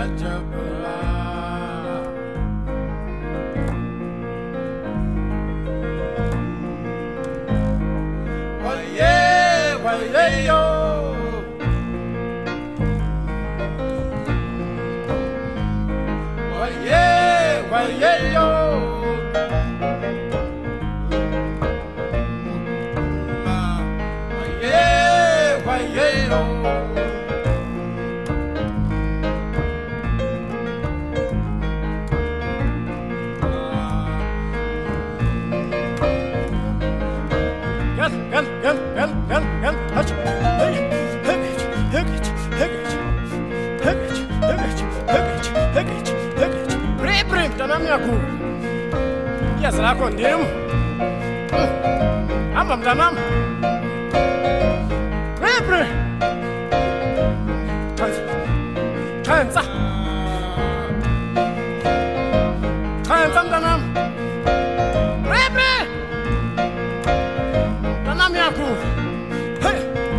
siyajabula. Waye, waye yo. Waye, waye yo. Yes, I condemn. I'm a damn. Rebre. Kansa. Kansa damn. Rebre. Damn yaku. Hey.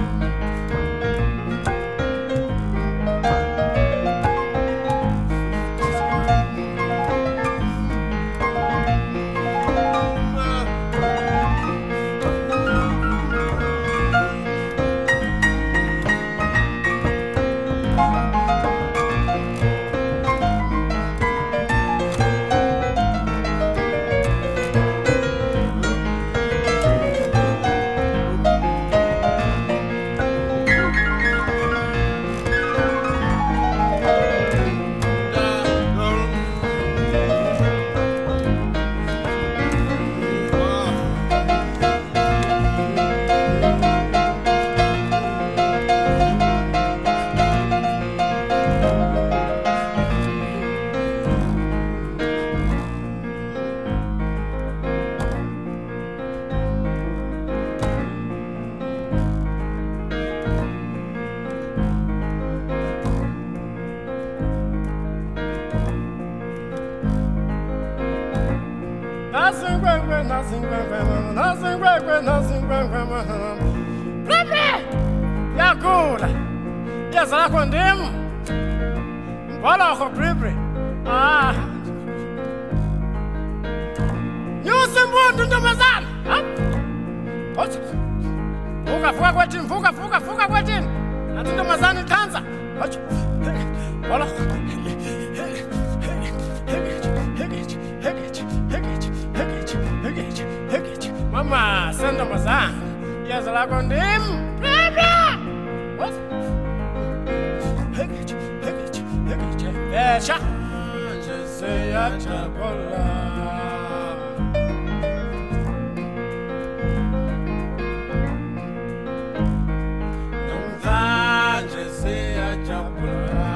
Yagula. Yes, I condemn. Voilà, Rebre. Ah. You symbol to the Mazan. What? Fuga, waiting. Not in the Mazan in Kansa. What? Voilà. Mama, send the Mazan. Yes, I condemn. What? Besha. Just say a chabola. No, just say a chabola.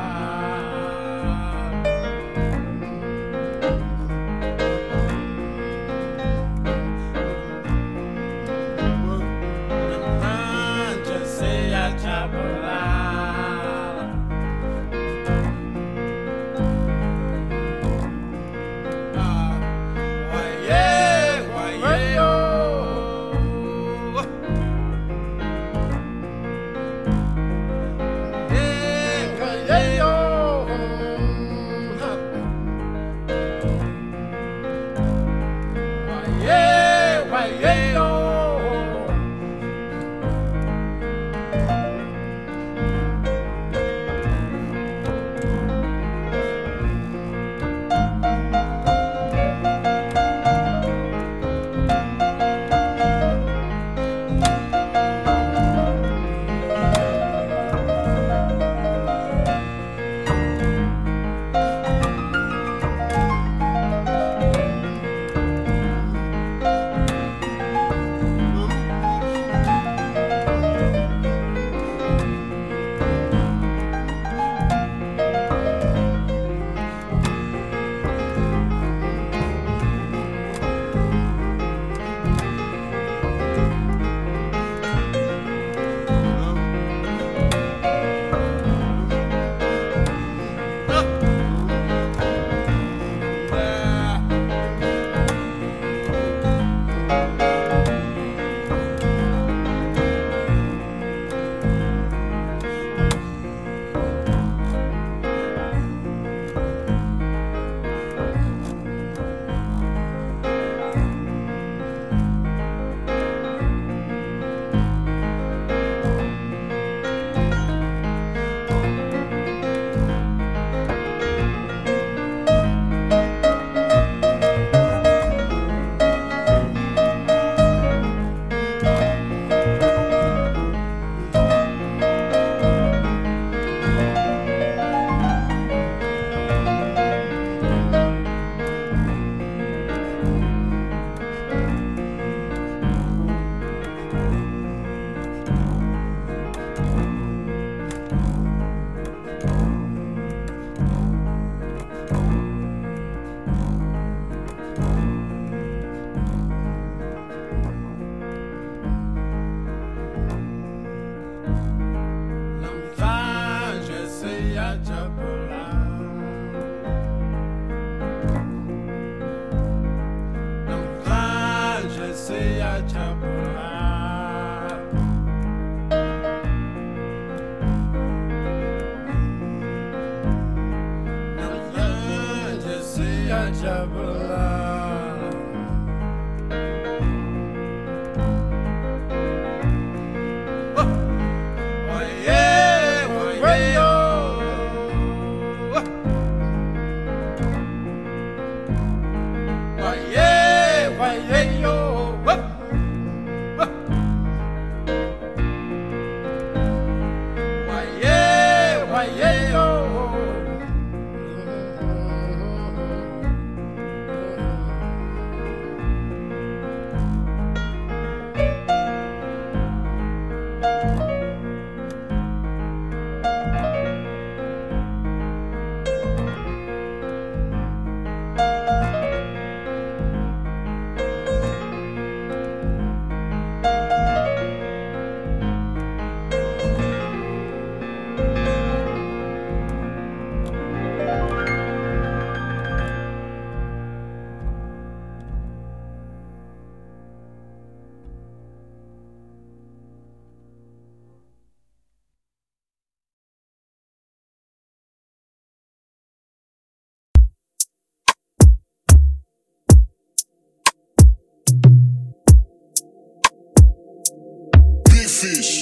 fish.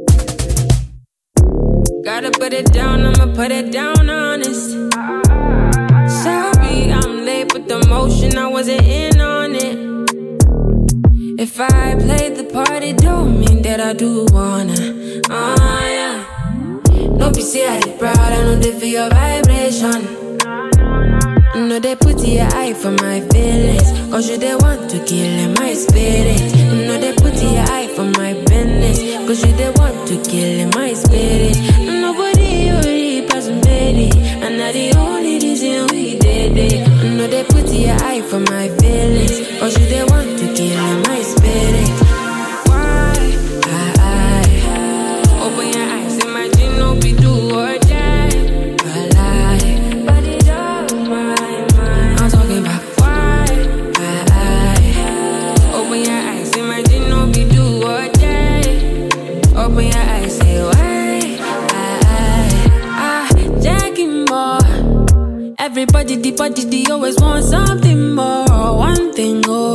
Gotta put it down, I'ma put it down honest. Sorry, I'm late, but the motion, I wasn't in on it. If I played the part, it don't mean that I do wanna. Yeah. Don't be say I did proud, I know they feel your vibration. No, they put your eye for my feelings, cause you they want to kill my spirit. No, they put your eye for my business, cause you they want to kill my spirit. Nobody really pass me, and not the only reason we did it. No, they put your eye for my feelings, cause you they want to kill my spirit. Why? Open your eyes, imagine no be do or die. Open your eyes, say why? Jacking more. Everybody, the body, they always want something more. One thing, oh.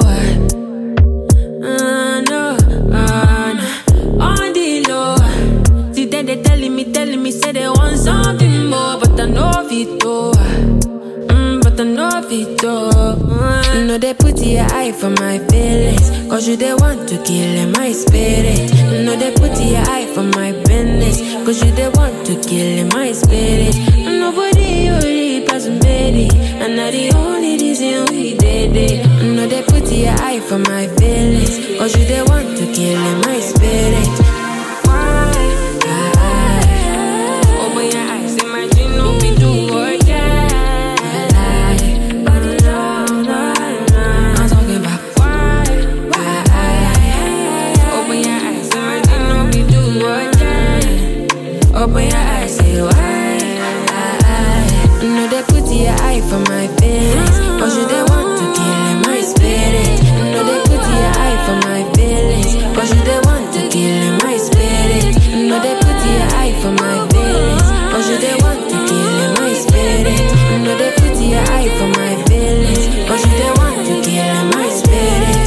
No. On the low. See, then they telling me, say they want something more. But I know it, oh. But I know it, oh. No, they put your eye for my feelings, cause you they want to kill my spirit. No, they put your eye for my business, cause you they want to kill my spirit. Nobody really pass me, and not the only reason we did it. No, they put your eye for my feelings, cause you they want to kill my spirit. Why? Open your eyes, imagine no be do or die. Open your eyes, say why? No, they put your eye for my feelings, cause you they want to kill my spirit. No, they put your eye for my feelings, cause you they want to kill my spirit. No, they put your eye for my feelings, cause you they want to kill my spirit. No, they put your eye for my feelings, cause you they want to kill my spirit.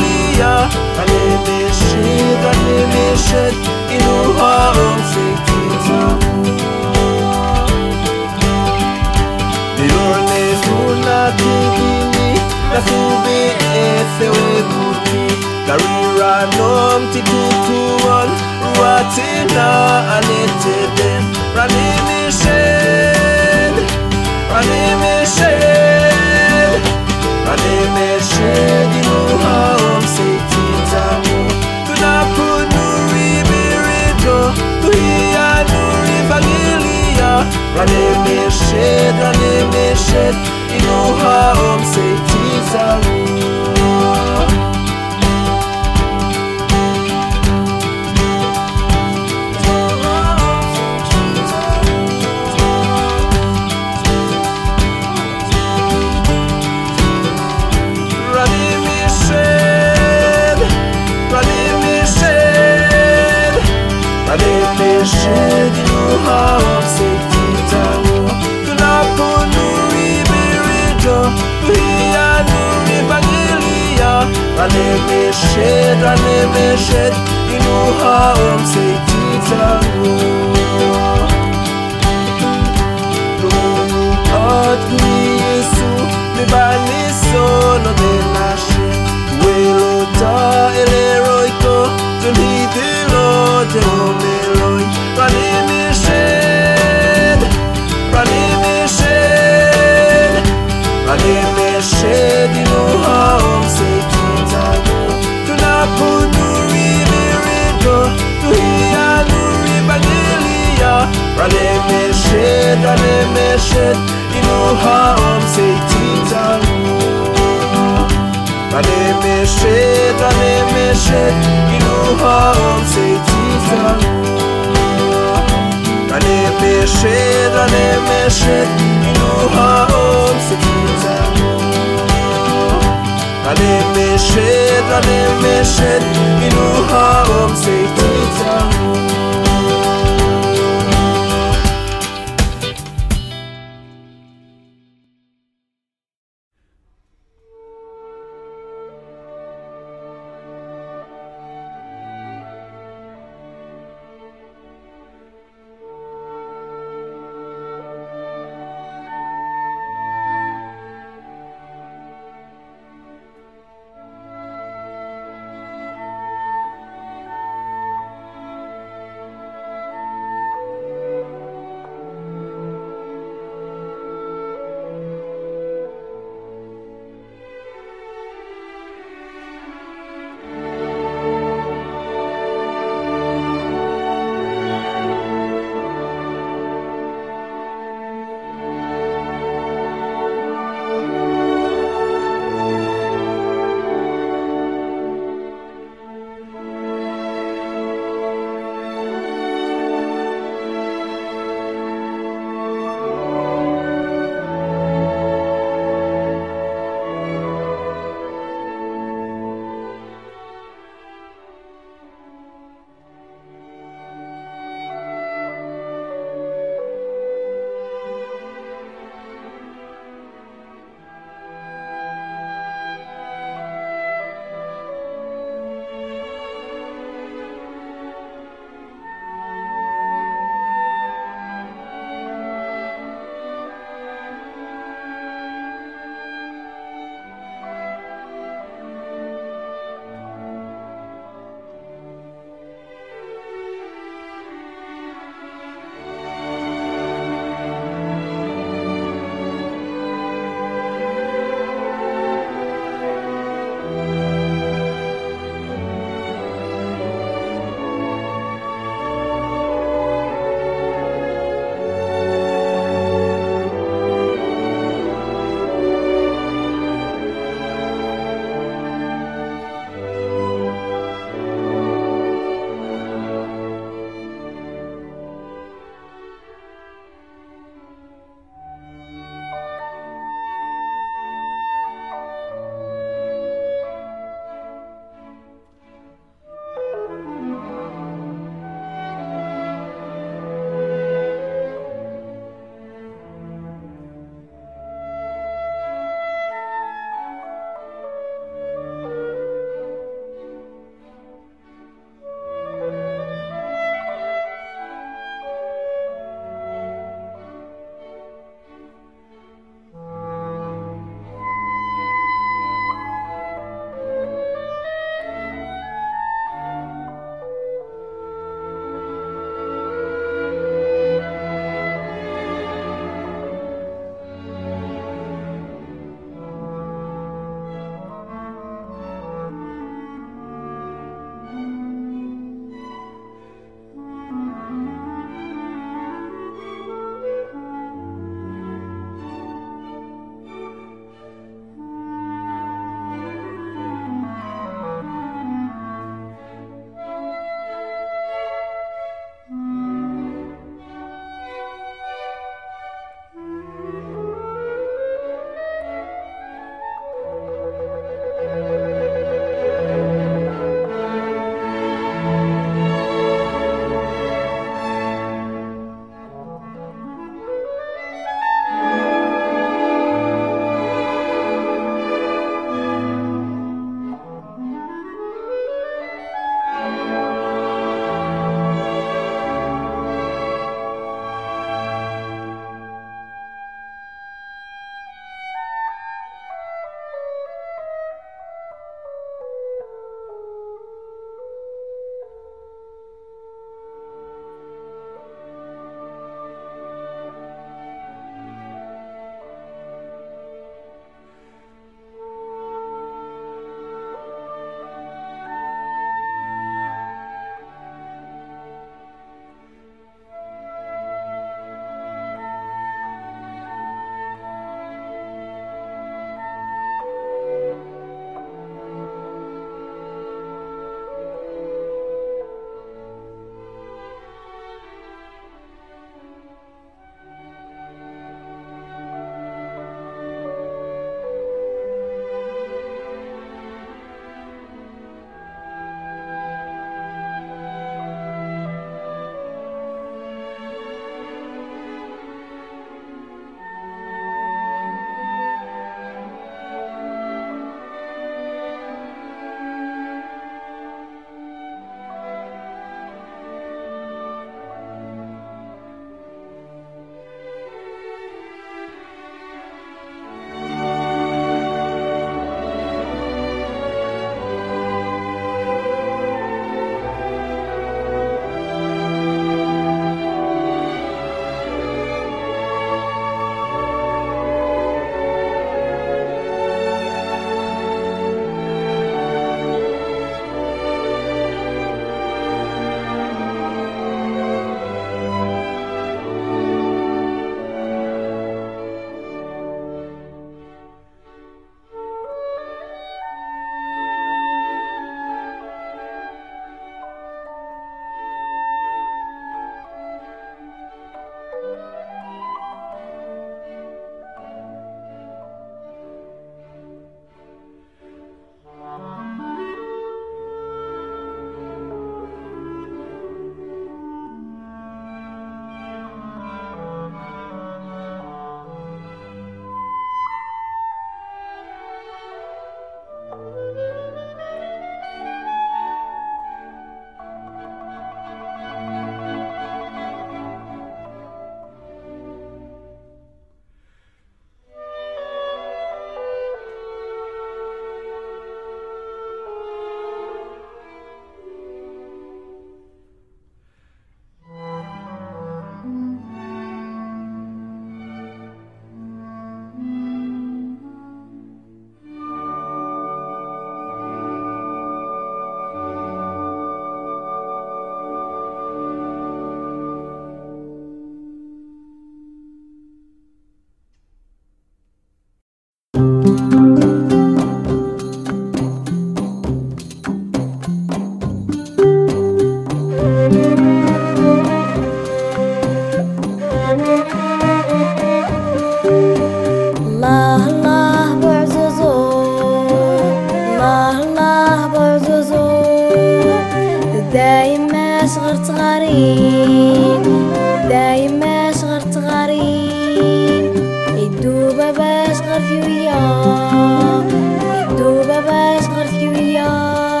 دايما صغرت غريب دايما صغرت غريب يدوبا باش صغرت وياه يدوبا باش صغرت وياه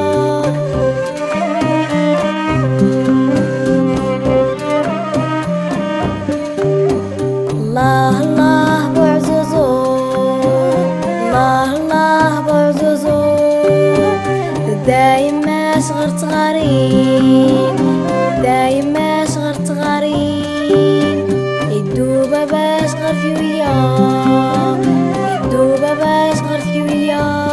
الله الله بعزوزو الله الله بعزوزو دايما صغرت غريب دايما صغرت غريب يدوبا باش صغرت وياه يدوبا باش صغرت وياه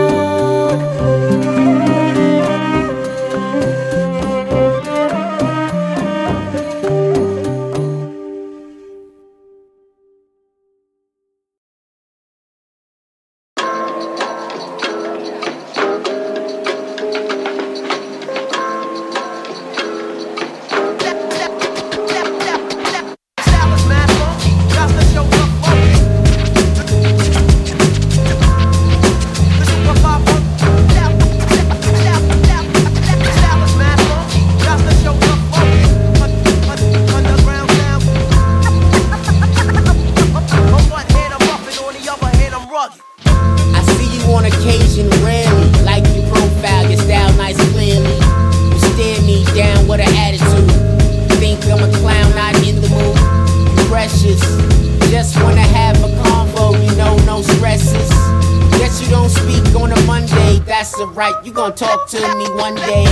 I see you on occasion, rarely. Like your profile, your style nice clearly. You stare me down with an attitude. Think I'm a clown, not in the mood. You precious, just wanna have a convo, you know, no stresses. Guess you don't speak on a Monday, that's alright. You gon' talk to me one day.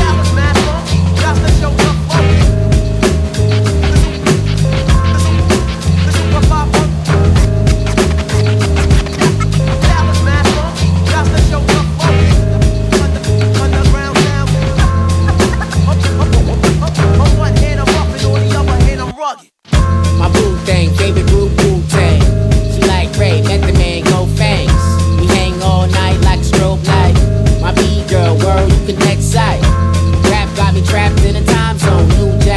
My boo thing, favorite group Wu-Tang. She like Ray, met the man, go fangs. We hang all night like a strobe light. My B girl, world, you connect sight. Rap got me trapped in a time zone, New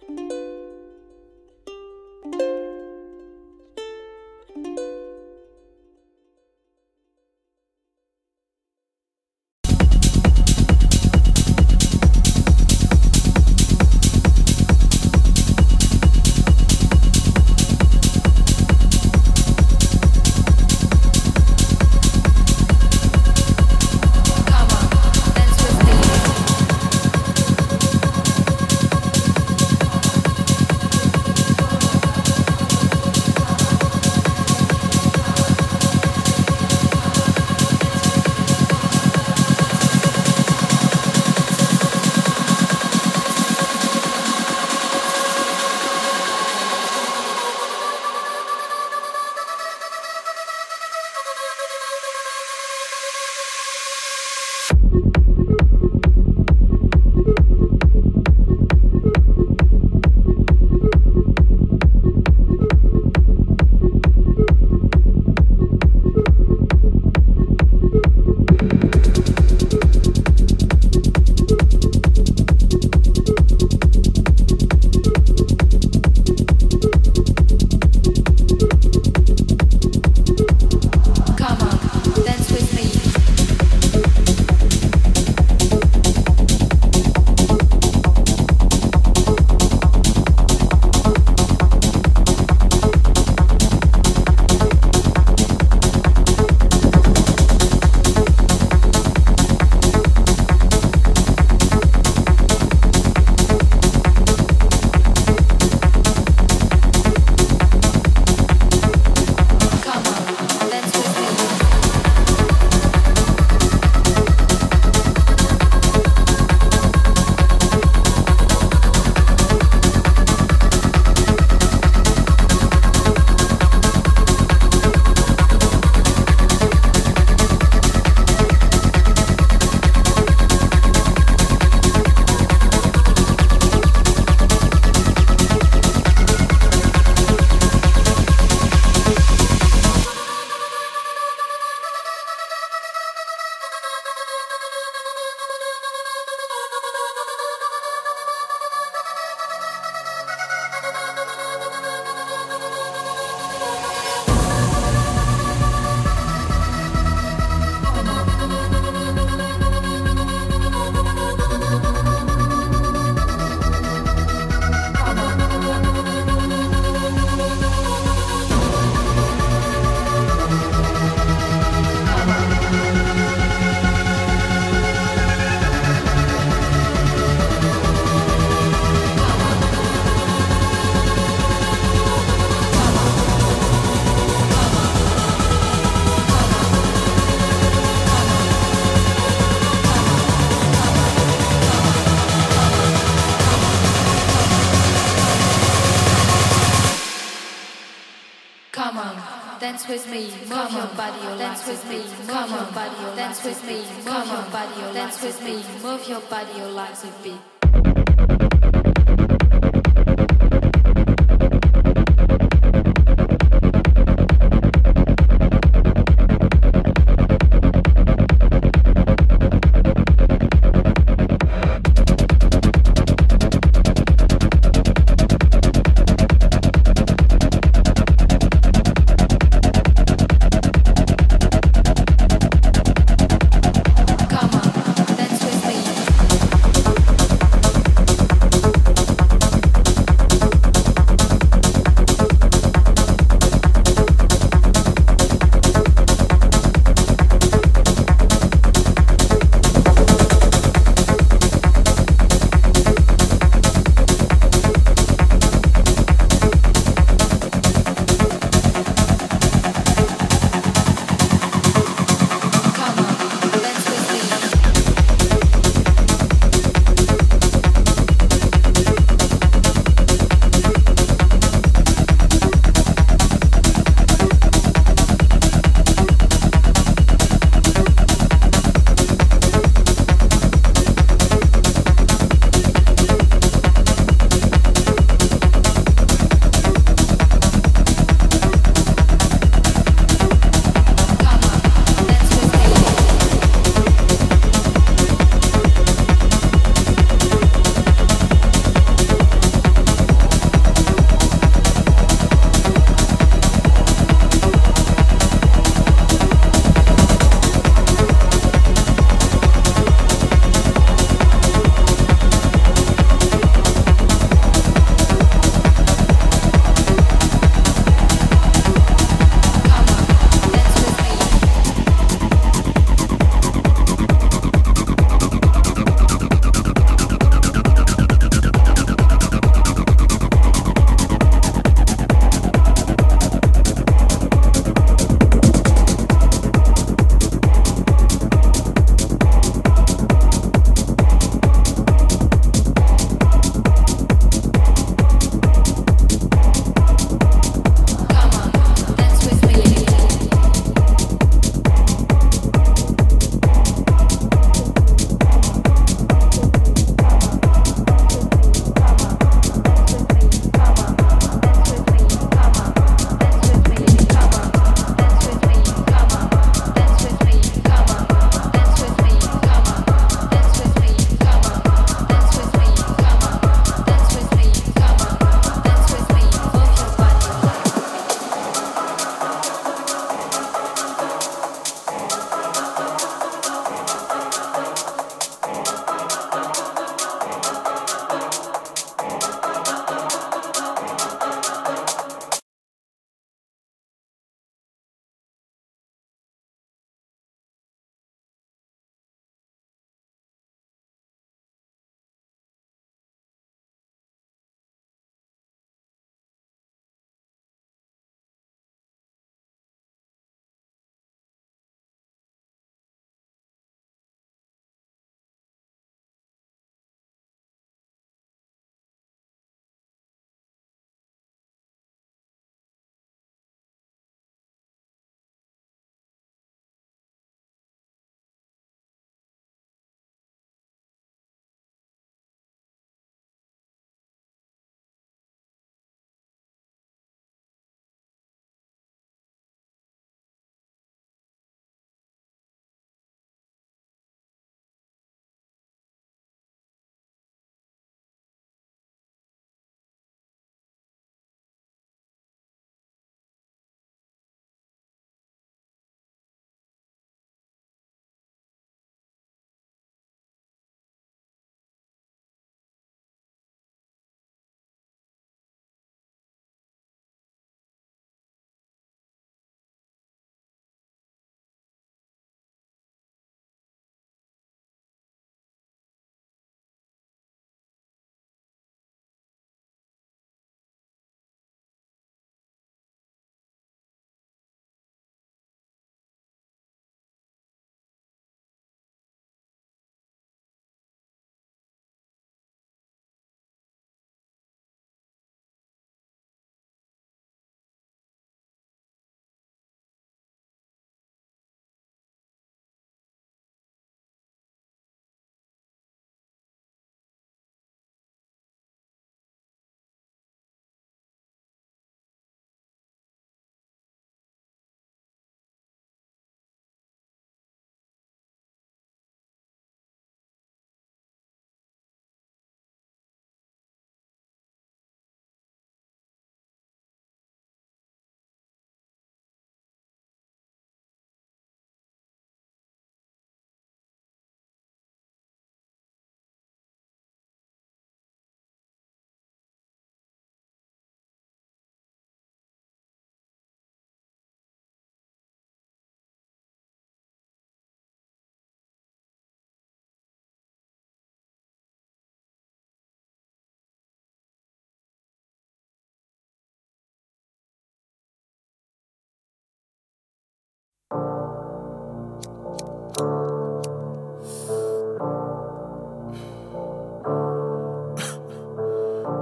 dance with me, move your body, dance with me, move your body, dance with me, move your body, dance with me, move your body, your legs a beat.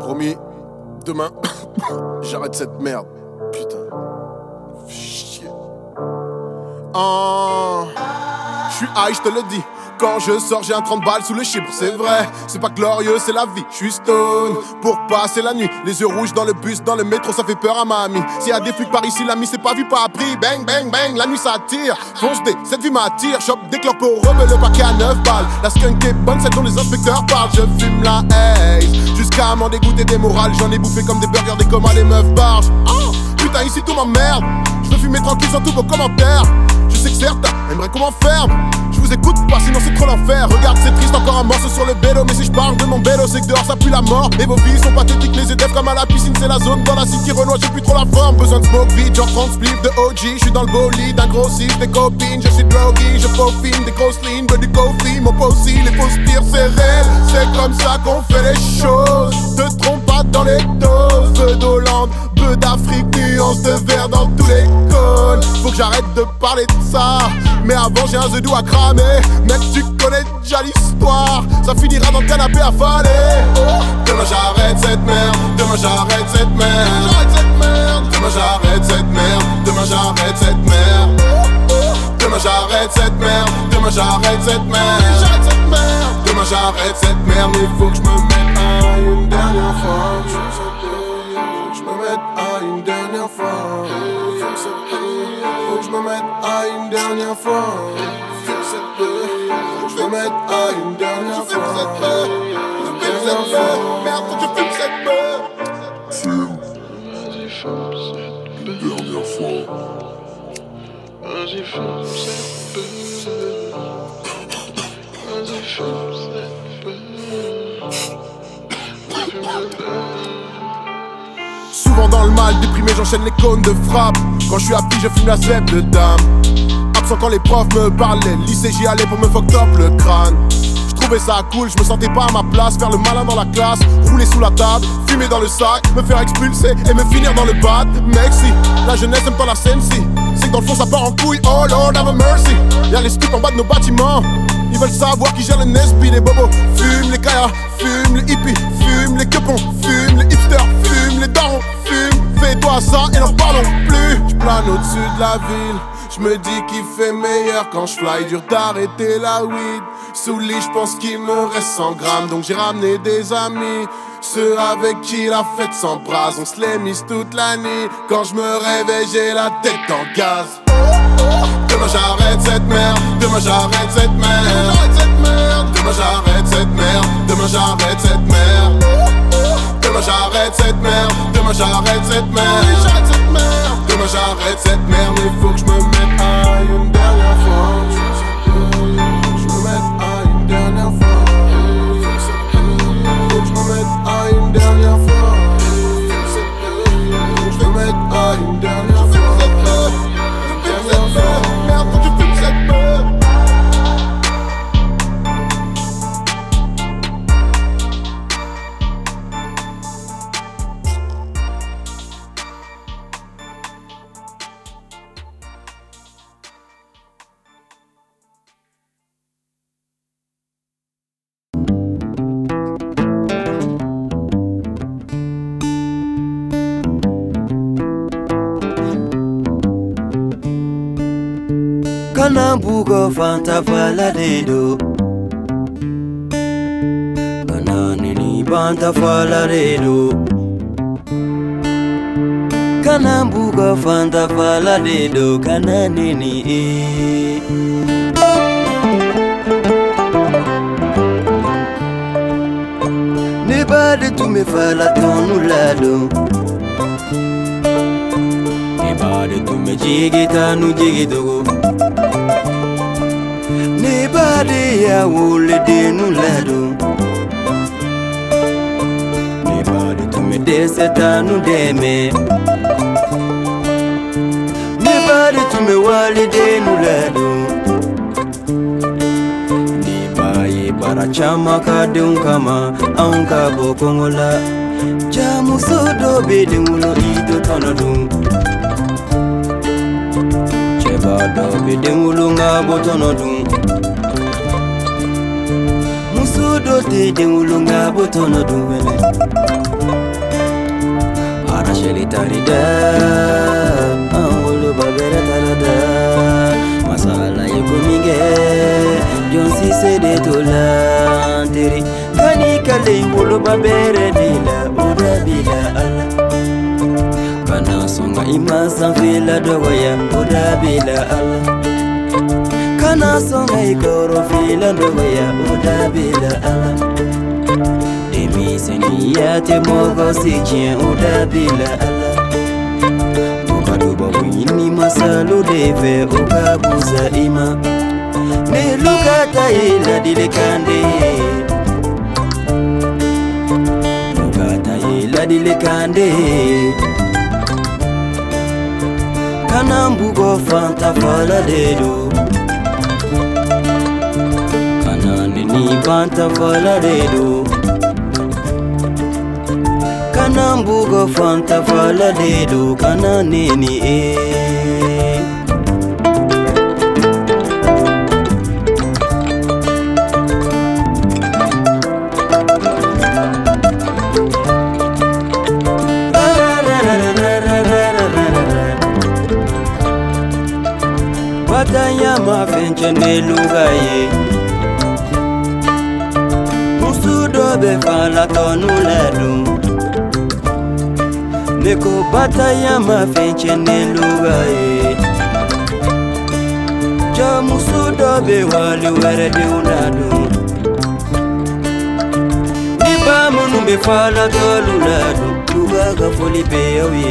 Promis, demain, j'arrête cette merde. Putain. Chier. Je suis high, je te le dis. Quand je sors, j'ai un 30 balles sous le chibre, c'est vrai. C'est pas glorieux, c'est la vie. Je suis stone pour passer la nuit. Les yeux rouges dans le bus, dans le métro, ça fait peur à mamie. S'il y a des flics par ici, l'ami, c'est pas vu, pas appris. Bang, bang, bang, la nuit ça tire. Fonce dé, cette vie m'attire. Chope des clopes au rebeu, le paquet à 9 balles. La skunk est bonne, celle dont les inspecteurs parlent. Je fume la haze, jusqu'à m'en dégoûter des morales. J'en ai bouffé comme des burgers, des comas, les meufs barges. Oh, putain, ici tout m'emmerde. Je veux fumer tranquille sans tous vos commentaires. Je sais que certains aimeraient qu'on m'enferme. Je vous écoute pas, sinon c'est trop l'enfer. Regarde, c'est triste, encore un morceau sur le bélo. Mais si je parle de mon bélo, c'est que dehors ça pue la mort. Et vos vies sont pathétiques, les EDF comme à la piscine. C'est la zone dans la city Renoir, j'ai plus trop la forme. Besoin de smoke vide, genre 30 spliff de OG. Je suis dans le bolide, un gros site, des copines. Je suis drogué, je peaufine, des grosses lignes, veux du coffee. Mon possi, les fausses tirs, c'est réel. C'est comme ça qu'on fait les choses. Te trompe pas dans les doses. Feu d'Hollande, peu d'Afrique, nuance de vert dans tous les cônes. Faut que j'arrête de parler de ça. Mais avant j'ai un zedou à cramer. Mec, tu connais déjà l'histoire. Ça finira dans le canapé affalé. Demain j'arrête cette merde. Demain j'arrête cette merde. Demain j'arrête cette merde. Demain j'arrête cette merde. Demain j'arrête cette merde. Demain j'arrête cette merde. Demain j'arrête cette merde. Il faut que je me mette à une dernière fois. Je me mette à une dernière fois. Faut que je me mette à une dernière fois. Je me mette à une dernière fois. Merde, faut que je fume cette meuf. Fume. Vas-y, fume cette dernière fois. Vas-y, fume cette belle. Vas-y, fume cette belle. Souvent dans le mal, déprimé, j'enchaîne les cônes de frappe. Quand je suis happy, je fume la zèbre de dame. Absent quand les profs me parlaient, lycée j'y allais pour me fuck top le crâne. Je trouvais ça cool, je me sentais pas à ma place. Faire le malin dans la classe, rouler sous la table, fumer dans le sac, me faire expulser et me finir dans le bad. Mec, si la jeunesse aime pas la scène, si c'est que dans le fond ça part en couille, oh Lord have mercy. Y'a les stups en bas de nos bâtiments. Ils veulent savoir qui gère le Nesby, les bobos fument, les kayas fument, les hippies fument, les quepons fument, les hipsters fument, les darons fument. Fais-toi ça et n'en parlons plus. J'plane au-dessus de la ville, j'me dis qu'il fait meilleur quand j'fly. Dur d'arrêter la weed, sous le lit j'pense qu'il me reste 100 grammes. Donc j'ai ramené des amis, ceux avec qui la fête s'embrase. On se les mise toute la nuit, quand j'me réveille j'ai la tête en gaz. Demain j'arrête cette merde, demain j'arrête cette merde. Demain j'arrête cette merde, demain j'arrête cette merde. Demain j'arrête cette merde, demain j'arrête cette merde. Demain j'arrête cette merde, mais faut que je me mette à une dernière fois. Je me mette à une dernière fois. Faut que je me mette à une dernière fois. Je me mette à une dernière fois. Merde, faut que je fume cette meuf. Kanambugo fanta fala dedo. Kananini banta fala dedo. Kanambugo fanta fala dedo. Kananini Nebade tu me fala tonu lado. Nebade tu me jigi tanu jigi dogo. Nebade ya wole denu lado. Nebade tu me dese tanu deme. Nebade tu me wale denu lado. Nebaye bara chama kadun kama anka bokongola. Chamu sodo bede mulo ito tonodun. Chebado bede mulo nga botonodun. Musudo te de mulo nga botonodun. Sheli tarida Angolo babere tarada Masala yegumige Jonsi sede tolantiri Kani kale ngolo babere dila Uda bila Allah Kana songa ima sanfila dogoya Uda bila Allah Kana songa ikoro fila dogoya Uda bila Allah Demi seniyate mogo sikien Uda bila Allah Bukadu babu ini masalu deve Ukabuza ima Ne lukata ila dilekande Lukata ila dilekande Kanambugo fanta fala dedo Kananini fanta fala dedo Kanambugo fanta fala dedo Kananini Batanya mafenche nelugaye Musudo befala tonuladu Neko batanya mafenche nelugaye Ja musudo bewali werede unadu Niba munu befala tonuladu Lugaga folipe yawe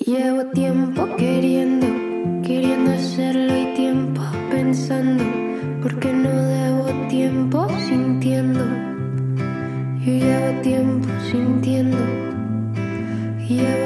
Llevo tiempo queriendo hacerlo y tiempo pensando, porque no debo tiempo sintiendo. Yo llevo tiempo sintiendo, llevo